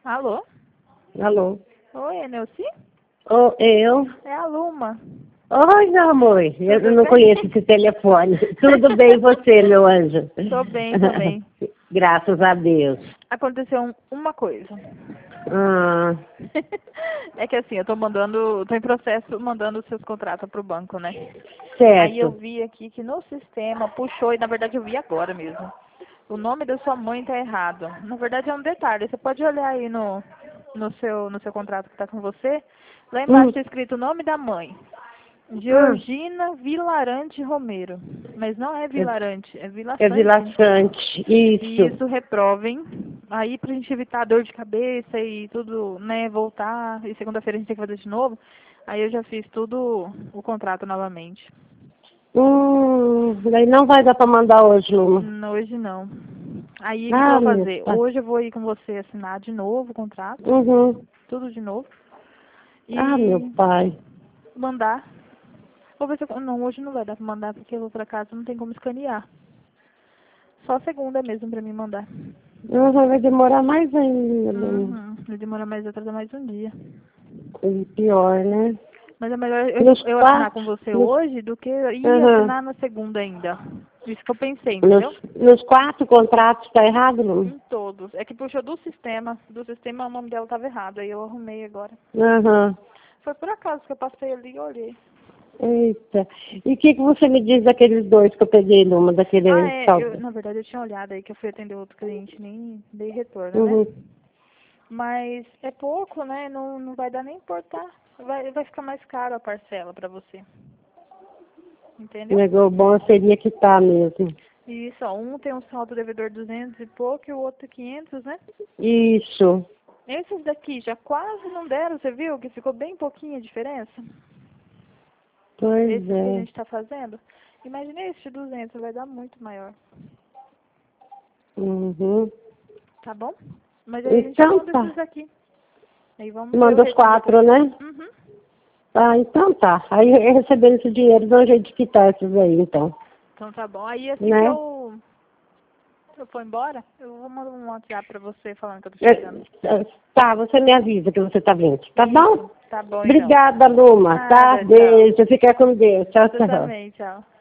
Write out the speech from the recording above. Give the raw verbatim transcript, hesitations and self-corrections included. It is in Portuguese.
Alô? Alô? Oi, é Neuci? Oh, eu? É a Luma. Oi, meu amor. Eu Tudo não bem? conheço esse telefone. Tudo bem e você, meu anjo? Tô bem também. Graças a Deus. Aconteceu um- uma coisa. Ah, É que assim, eu tô mandando, tô em processo mandando os seus contratos pro banco, né? Aí eu certo. vi aqui que no sistema puxou, e na verdade eu vi agora mesmo. O nome da sua mãe tá errado. Na verdade é um detalhe, você pode olhar aí no, no, seu, no seu contrato que tá com você. Lá Hum, embaixo tá escrito o nome da mãe. hum. Georgina Vilarante Romero. Mas não é É, Vilarante, é Vila é Sante. relaxante. E Isso. isso reprovem. Aí pra gente evitar dor de cabeça e tudo, né, voltar. E segunda-feira a gente tem que fazer de novo. Aí eu já fiz tudo o contrato novamente. Hum, daí não vai dar pra mandar hoje, Luma. Hum, Hoje não. Aí o que, que eu Ah, vou meu fazer? pai. Hoje eu vou ir com você assinar de novo o contrato. Uhum. Tudo de novo. Ah, meu E pai. mandar. Vou ver se eu... Não, hoje não vai dar pra mandar porque eu vou pra casa, não tem como escanear. Só segunda mesmo pra mim mandar. Uhum, vai demorar mais ainda, Luma. Uhum. Vai demorar mais, atrasa mais um dia. E pior, né? Mas é melhor eu, Nos eu assinar com quatro. você Nos, hoje do que ir uhum. assinar na segunda ainda. Isso que eu pensei, Nos, entendeu? nos quatro contratos tá errado, Luma? Em todos. É que puxou do sistema. Do sistema o nome dela estava errado. Aí eu arrumei agora. Aham. Foi por acaso que eu passei ali e olhei. Eita. E o que, que você me diz daqueles dois que eu peguei numa, Ah, daquele é. Eu, saldo? na verdade eu tinha olhado aí que eu fui atender outro cliente, nem dei retorno, né? Uhum. Mas é pouco, né? Não, não vai dar nem importar. Vai, vai ficar mais caro a parcela pra você. Entendeu? Negou bom seria quitar mesmo. Isso, ó, um tem um saldo devedor duzentos e pouco e o outro quinhentos, né? Isso. Esses daqui já quase não deram, você viu? Que ficou bem pouquinho a diferença. Pois Esses que a é. gente está fazendo. Imagina esse de duzentos, vai dar muito maior. Uhum. Tá bom? Mas aí a gente já Então manda esses tá. daqui. Aí vamos ver o Manda os retorno depois. quatro, né? Uhum. Ah, então tá. Aí recebendo esse dinheiro, dá um jeito de quitar esses aí, então. Então tá bom. Aí assim que Né? eu, eu for embora, eu vou mandar um WhatsApp pra você falando que eu tô É, chegando. é, tá, você me avisa que você tá vindo. Tá bom? Isso. Tá bom então. Obrigada, Luma, tá? Nada, tchau. Beijo. Fica com Deus. Tchau, Você tchau. também, tchau.